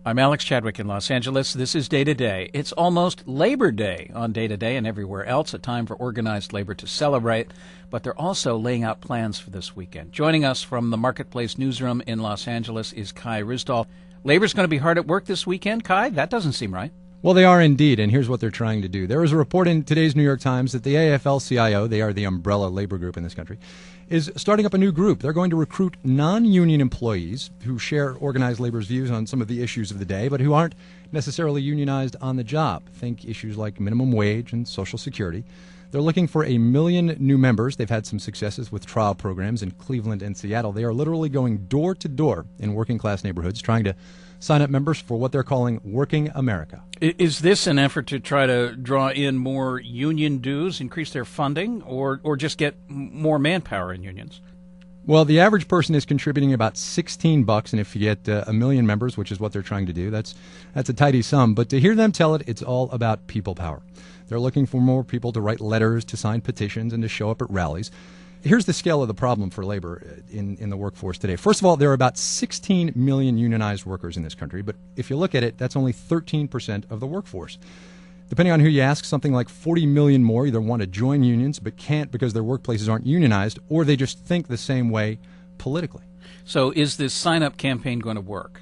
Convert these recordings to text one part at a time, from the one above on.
I'm Alex Chadwick in Los Angeles. This is Day to Day. It's almost Labor Day on Day to Day and everywhere else, a time for organized labor to celebrate, but they're also laying out plans for this weekend. Joining us from the Marketplace newsroom in Los Angeles is Kai Ryssdal. Labor's going to be hard at work this weekend, Kai? That doesn't seem right. Well, they are indeed, and here's what they're trying to do. There was a report in today's New York Times that the AFL-CIO, they are the umbrella labor group in this country, is starting up a new group. They're going to recruit non-union employees who share organized labor's views on some of the issues of the day, but who aren't necessarily unionized on the job. Think issues like minimum wage and Social Security. They're looking for 1 million new members. They've had some successes with trial programs in Cleveland and Seattle. They are literally going door to door in working-class neighborhoods, trying to sign up members for what they're calling Working America. Is this an effort to try to draw in more union dues, increase their funding, or just get more manpower in unions? Well, the average person is contributing about $16, and if you get 1 million members, which is what they're trying to do, that's a tidy sum. But to hear them tell it, it's all about people power. They're looking for more people to write letters, to sign petitions, and to show up at rallies. Here's the scale of the problem for labor in the workforce today. First of all, there are about 16 million unionized workers in this country, but if you look at it, that's only 13% of the workforce. Depending on who you ask, something like 40 million more either want to join unions but can't because their workplaces aren't unionized, or they just think the same way politically. So is this sign-up campaign going to work?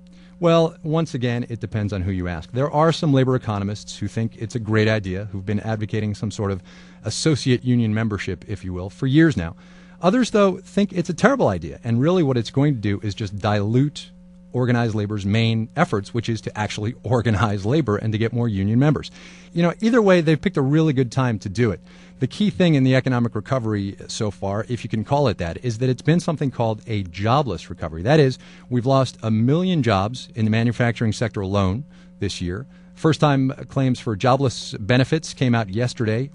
Well, once again, it depends on who you ask. There are some labor economists who think it's a great idea, who've been advocating some sort of associate union membership, if you will, for years now. Others, though, think it's a terrible idea, and really what it's going to do is just dilute organized labor's main efforts, which is to actually organize labor and to get more union members. You know, either way, they've picked a really good time to do it. The key thing in the economic recovery so far, if you can call it that, is that it's been something called a jobless recovery. That is, we've lost 1 million jobs in the manufacturing sector alone this year. First-time claims for jobless benefits came out yesterday.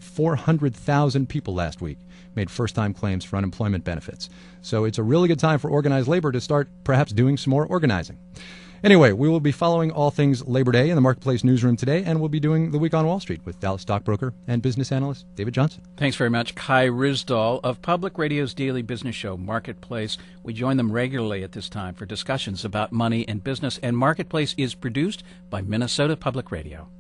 400,000 people last week made first-time claims for unemployment benefits. So it's a really good time for organized labor to start perhaps doing some more organizing. Anyway, we will be following all things Labor Day in the Marketplace newsroom today, and we'll be doing The Week on Wall Street with Dallas stockbroker and business analyst David Johnson. Thanks very much. Kai Ryssdal of Public Radio's daily business show, Marketplace. We join them regularly at this time for discussions about money and business, and Marketplace is produced by Minnesota Public Radio.